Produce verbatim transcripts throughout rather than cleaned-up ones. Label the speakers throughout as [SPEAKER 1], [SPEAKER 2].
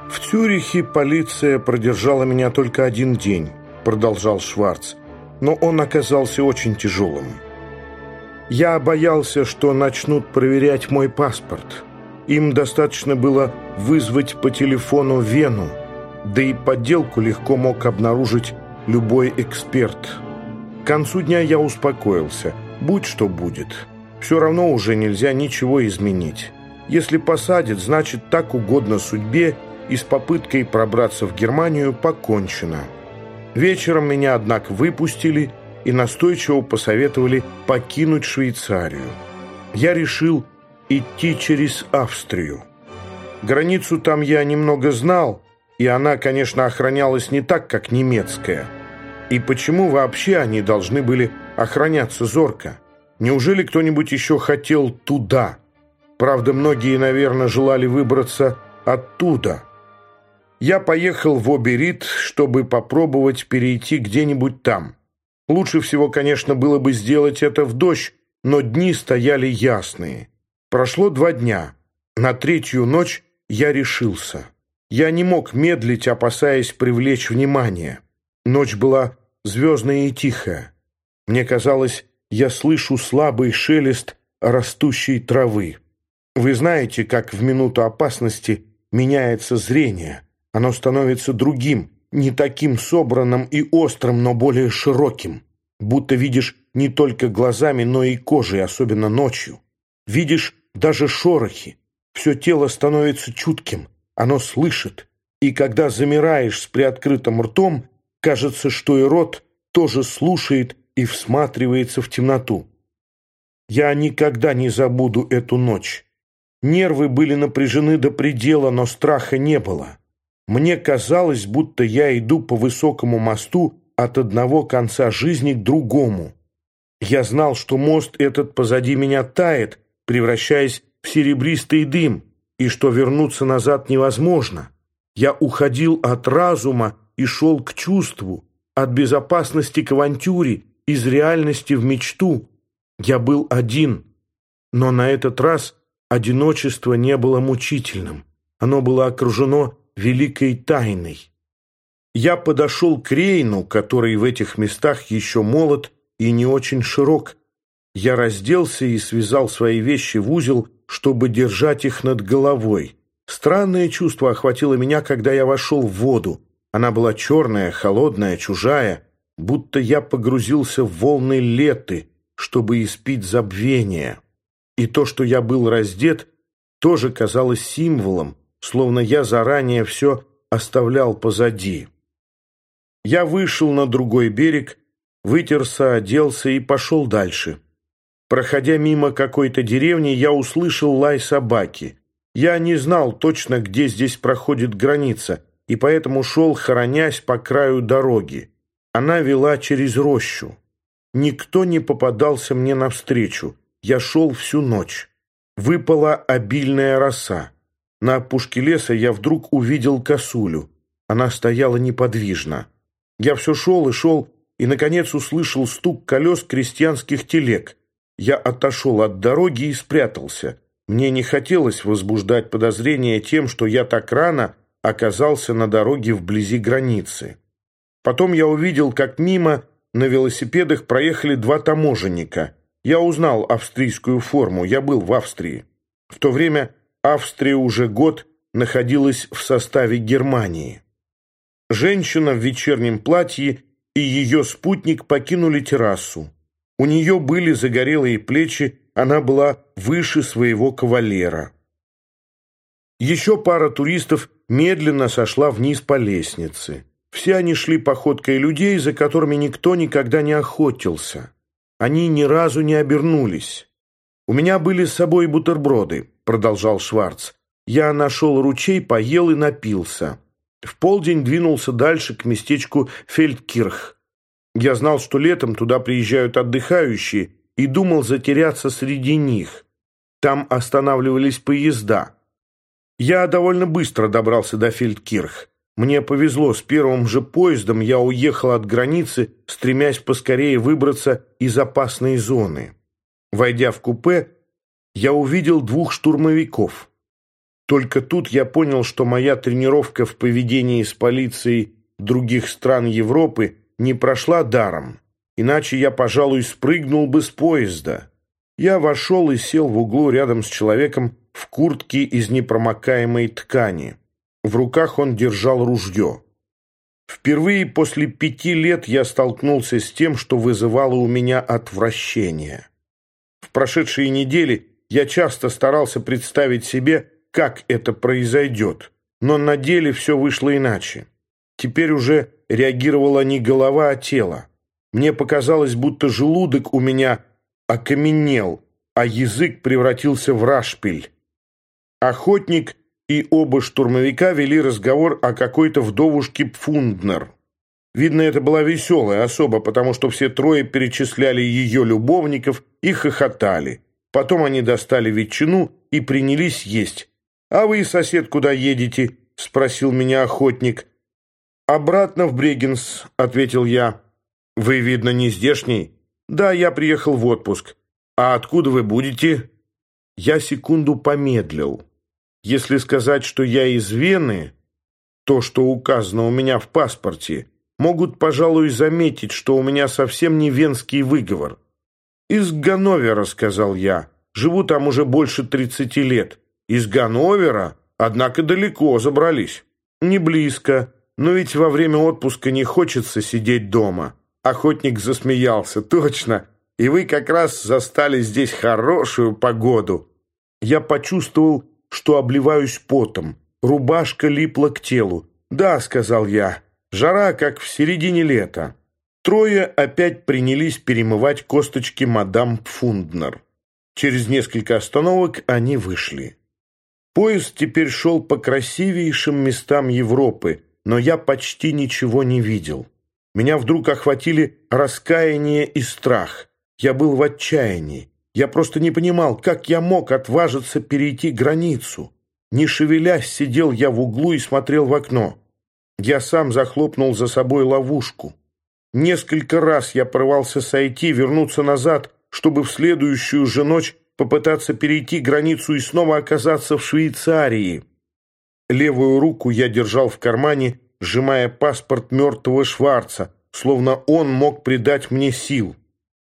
[SPEAKER 1] «В Цюрихе полиция продержала меня только один день», — продолжал Шварц, «но он оказался очень тяжелым. Я боялся, что начнут проверять мой паспорт. Им достаточно было вызвать по телефону Вену, да и подделку легко мог обнаружить любой эксперт. К концу дня я успокоился. Будь что будет. Все равно уже нельзя ничего изменить. Если посадят, значит, так угодно судьбе, и с попыткой пробраться в Германию покончено. Вечером меня, однако, выпустили и настойчиво посоветовали покинуть Швейцарию. Я решил идти через Австрию. Границу там я немного знал, и она, конечно, охранялась не так, как немецкая. И почему вообще они должны были охраняться зорко? Неужели кто-нибудь еще хотел туда? Правда, многие, наверное, желали выбраться оттуда. Я поехал в Оберит, чтобы попробовать перейти где-нибудь там. Лучше всего, конечно, было бы сделать это в дождь, но дни стояли ясные. Прошло два дня. На третью ночь я решился. Я не мог медлить, опасаясь привлечь внимание. Ночь была звездная и тихая. Мне казалось, я слышу слабый шелест растущей травы. Вы знаете, как в минуту опасности меняется зрение. Оно становится другим, не таким собранным и острым, но более широким. Будто видишь не только глазами, но и кожей, особенно ночью. Видишь даже шорохи. Все тело становится чутким, оно слышит. И когда замираешь с приоткрытым ртом, кажется, что и рот тоже слушает и всматривается в темноту. Я никогда не забуду эту ночь. Нервы были напряжены до предела, но страха не было. Мне казалось, будто я иду по высокому мосту от одного конца жизни к другому. Я знал, что мост этот позади меня тает, превращаясь в серебристый дым, и что вернуться назад невозможно. Я уходил от разума и шел к чувству, от безопасности к авантюре, из реальности в мечту. Я был один, но на этот раз одиночество не было мучительным. Оно было окружено великой тайной. Я подошел к Рейну, который в этих местах еще молод и не очень широк. Я разделся и связал свои вещи в узел, чтобы держать их над головой. Странное чувство охватило меня, когда я вошел в воду. Она была черная, холодная, чужая, будто я погрузился в волны Леты, чтобы испить забвение. И то, что я был раздет, тоже казалось символом, словно я заранее все оставлял позади. Я вышел на другой берег, вытерся, оделся и пошел дальше. Проходя мимо какой-то деревни, я услышал лай собаки. Я не знал точно, где здесь проходит граница, и поэтому шел, хоронясь по краю дороги. Она вела через рощу. Никто не попадался мне навстречу. Я шел всю ночь. Выпала обильная роса. На опушке леса я вдруг увидел косулю. Она стояла неподвижно. Я все шел и шел, и, наконец, услышал стук колес крестьянских телег. Я отошел от дороги и спрятался. Мне не хотелось возбуждать подозрения тем, что я так рано оказался на дороге вблизи границы. Потом я увидел, как мимо на велосипедах проехали два таможенника. Я узнал австрийскую форму, я был в Австрии. В то время Австрия уже год находилась в составе Германии. Женщина в вечернем платье и ее спутник покинули террасу. У нее были загорелые плечи, она была выше своего кавалера. Еще пара туристов медленно сошла вниз по лестнице. Все они шли походкой людей, за которыми никто никогда не охотился. Они ни разу не обернулись. «У меня были с собой бутерброды», — продолжал Шварц. «Я нашел ручей, поел и напился. В полдень двинулся дальше к местечку Фельдкирх. Я знал, что летом туда приезжают отдыхающие, и думал затеряться среди них. Там останавливались поезда. Я довольно быстро добрался до Фельдкирх. Мне повезло, с первым же поездом я уехал от границы, стремясь поскорее выбраться из опасной зоны. Войдя в купе, я увидел двух штурмовиков. Только тут я понял, что моя тренировка в поведении с полицией других стран Европы не прошла даром, иначе я, пожалуй, спрыгнул бы с поезда. Я вошел и сел в углу рядом с человеком в куртке из непромокаемой ткани. В руках он держал ружье. Впервые после пяти лет я столкнулся с тем, что вызывало у меня отвращение. В прошедшие недели я часто старался представить себе, как это произойдет, но на деле все вышло иначе. Теперь уже реагировала не голова, а тело. Мне показалось, будто желудок у меня окаменел, а язык превратился в рашпиль. Охотник и оба штурмовика вели разговор о какой-то вдовушке Пфунднер. Видно, это была веселая особа, потому что все трое перечисляли ее любовников и хохотали. Потом они достали ветчину и принялись есть. «А вы, сосед, куда едете?» — спросил меня охотник. «Обратно в Брегенс», — ответил я. «Вы, видно, не здешний?» «Да, я приехал в отпуск». «А откуда вы будете?» Я секунду помедлил. Если сказать, что я из Вены, то, что указано у меня в паспорте, могут, пожалуй, заметить, что у меня совсем не венский выговор. «Из Ганновера», — сказал я. «Живу там уже больше тридцати лет». «Из Ганновера? Однако далеко забрались». «Не близко, но ведь во время отпуска не хочется сидеть дома». Охотник засмеялся. «Точно, и вы как раз застали здесь хорошую погоду». Я почувствовал, что обливаюсь потом. Рубашка липла к телу. «Да», — сказал я, — «жара, как в середине лета». Трое опять принялись перемывать косточки мадам Пфунднер. Через несколько остановок они вышли. Поезд теперь шел по красивейшим местам Европы, но я почти ничего не видел. Меня вдруг охватили раскаяние и страх. Я был в отчаянии. Я просто не понимал, как я мог отважиться перейти границу. Не шевелясь, сидел я в углу и смотрел в окно. Я сам захлопнул за собой ловушку. Несколько раз я порывался сойти, вернуться назад, чтобы в следующую же ночь попытаться перейти границу и снова оказаться в Швейцарии. Левую руку я держал в кармане, сжимая паспорт мертвого Шварца, словно он мог придать мне сил.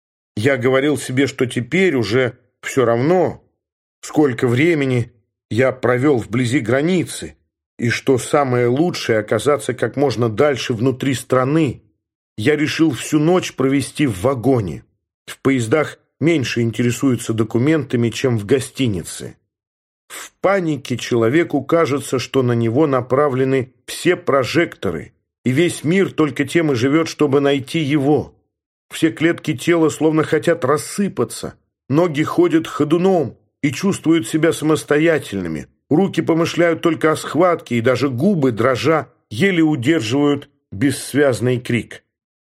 [SPEAKER 1] Я говорил себе, что теперь уже все равно, сколько времени я провел вблизи границы, и что самое лучшее — оказаться как можно дальше внутри страны. Я решил всю ночь провести в вагоне. В поездах меньше интересуются документами, чем в гостинице. В панике человеку кажется, что на него направлены все прожекторы, и весь мир только тем и живет, чтобы найти его. Все клетки тела словно хотят рассыпаться, ноги ходят ходуном и чувствуют себя самостоятельными, руки помышляют только о схватке, и даже губы, дрожа, еле удерживают бессвязный крик.